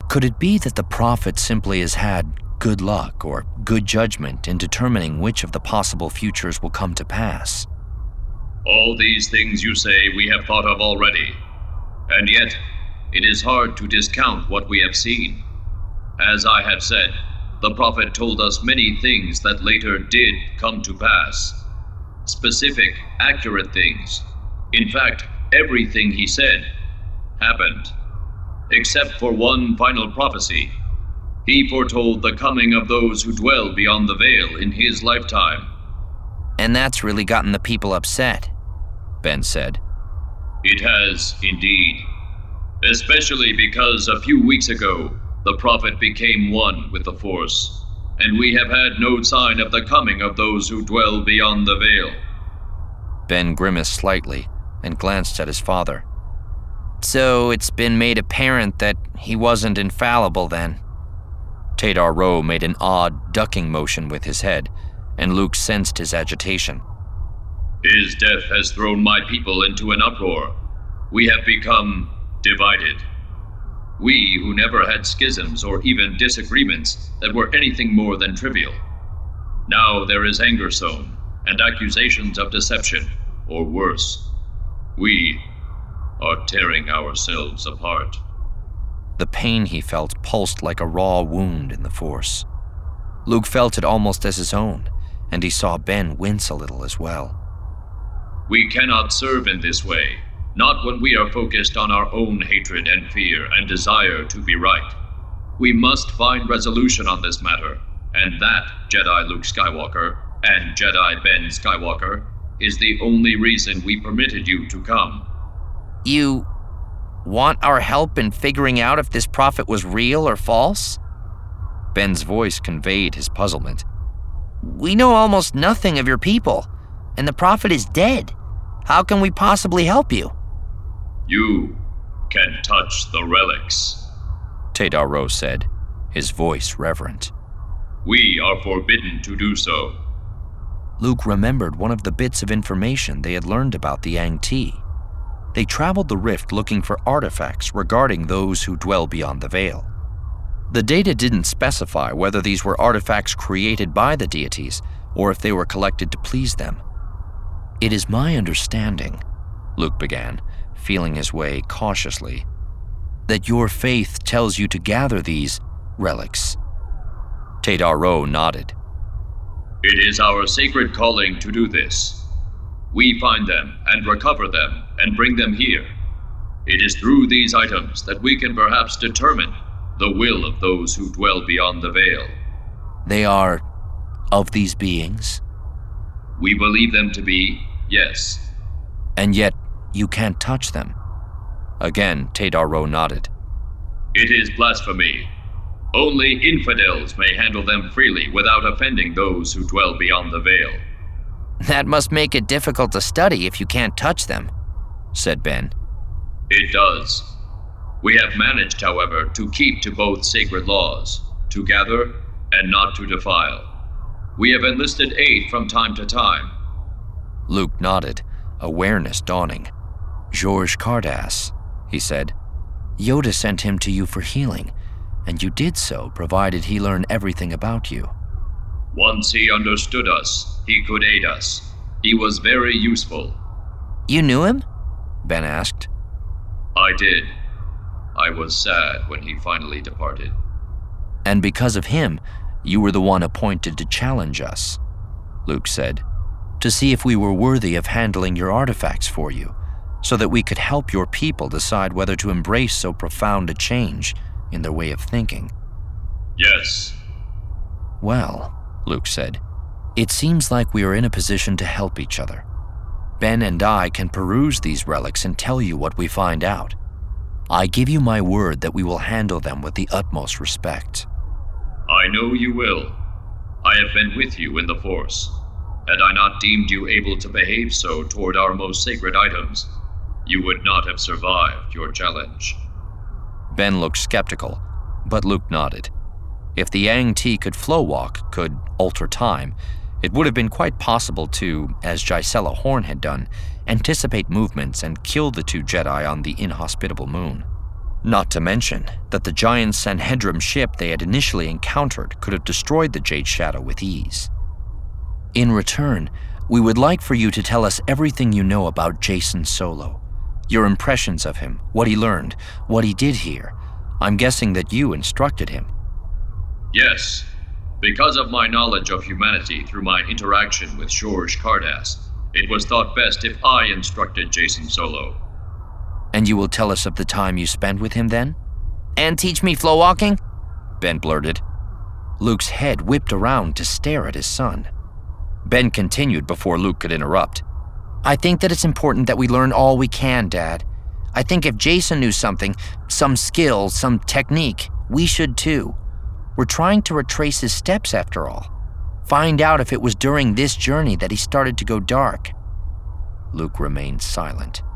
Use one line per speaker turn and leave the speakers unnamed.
Could it be that the Prophet simply has had good luck or good judgment in determining which of the possible futures will come to pass?
All these things you say we have thought of already, and yet it is hard to discount what we have seen. As I have said, the Prophet told us many things that later did come to pass. Specific, accurate things. In fact, everything he said happened. Except for one final prophecy. He foretold the coming of those who dwell beyond the veil in his lifetime.
And that's really gotten the people upset, Ben said.
It has, indeed. Especially because a few weeks ago, the Prophet became one with the Force, and we have had no sign of the coming of those who dwell beyond the veil.
Ben grimaced slightly and glanced at his father. So it's been made apparent that he wasn't infallible then. Tadar Roe made an odd ducking motion with his head, and Luke sensed his agitation.
His death has thrown my people into an uproar. We have become divided. We who never had schisms or even disagreements that were anything more than trivial. Now there is anger sown, and accusations of deception, or worse. We are tearing ourselves apart.
The pain he felt pulsed like a raw wound in the Force. Luke felt it almost as his own, and he saw Ben wince a little as well.
We cannot serve in this way, not when we are focused on our own hatred and fear and desire to be right. We must find resolution on this matter, and that, Jedi Luke Skywalker and Jedi Ben Skywalker, is the only reason we permitted you to come.
You want our help in figuring out if this prophet was real or false? Ben's voice conveyed his puzzlement. We know almost nothing of your people, and the prophet is dead. How can we possibly help you?
You can touch the relics,
Tadar Roe said, his voice reverent.
We are forbidden to do so.
Luke remembered one of the bits of information they had learned about the Yang Ti. They traveled the rift looking for artifacts regarding those who dwell beyond the veil. The data didn't specify whether these were artifacts created by the deities or if they were collected to please them. It is my understanding, Luke began, feeling his way cautiously, that your faith tells you to gather these relics. Tadar Roe nodded.
It is our sacred calling to do this. We find them and recover them and bring them here. It is through these items that we can perhaps determine the will of those who dwell beyond the veil.
They are of these beings?
We believe them to be, yes.
And yet you can't touch them. Again, Tadar Roe nodded.
It is blasphemy. Only infidels may handle them freely without offending those who dwell beyond the veil.
That must make it difficult to study if you can't touch them, said Ben.
It does. We have managed, however, to keep to both sacred laws, to gather and not to defile. We have enlisted aid from time to time.
Luke nodded, awareness dawning. George Cardass, he said. Yoda sent him to you for healing, and you did so provided he learn everything about you.
Once he understood us, he could aid us. He was very useful.
You knew him? Ben asked.
I did. I was sad when he finally departed.
And because of him, you were the one appointed to challenge us, Luke said, to see if we were worthy of handling your artifacts for you, so that we could help your people decide whether to embrace so profound a change in their way of thinking.
Yes.
Well, Luke said, it seems like we are in a position to help each other. Ben and I can peruse these relics and tell you what we find out. I give you my word that we will handle them with the utmost respect.
I know you will. I have been with you in the Force. Had I not deemed you able to behave so toward our most sacred items, you would not have survived your challenge.
Ben looked skeptical, but Luke nodded. If the Yang Ti could flow walk, could alter time, it would have been quite possible to, as Gisela Horn had done, anticipate movements and kill the two Jedi on the inhospitable moon. Not to mention that the giant Sanhedrim ship they had initially encountered could have destroyed the Jade Shadow with ease. In return, we would like for you to tell us everything you know about Jacen Solo. Your impressions of him, what he learned, what he did here. I'm guessing that you instructed him.
Yes. Because of my knowledge of humanity through my interaction with Shorj Cardass, it was thought best if I instructed Jacen Solo.
And you will tell us of the time you spent with him then?
And teach me flow walking?
Ben blurted. Luke's head whipped around to stare at his son. Ben continued before Luke could interrupt.
I think that it's important that we learn all we can, Dad. I think if Jacen knew something, some skill, some technique, we should too. We're trying to retrace his steps after all. Find out if it was during this journey that he started to go dark.
Luke remained silent.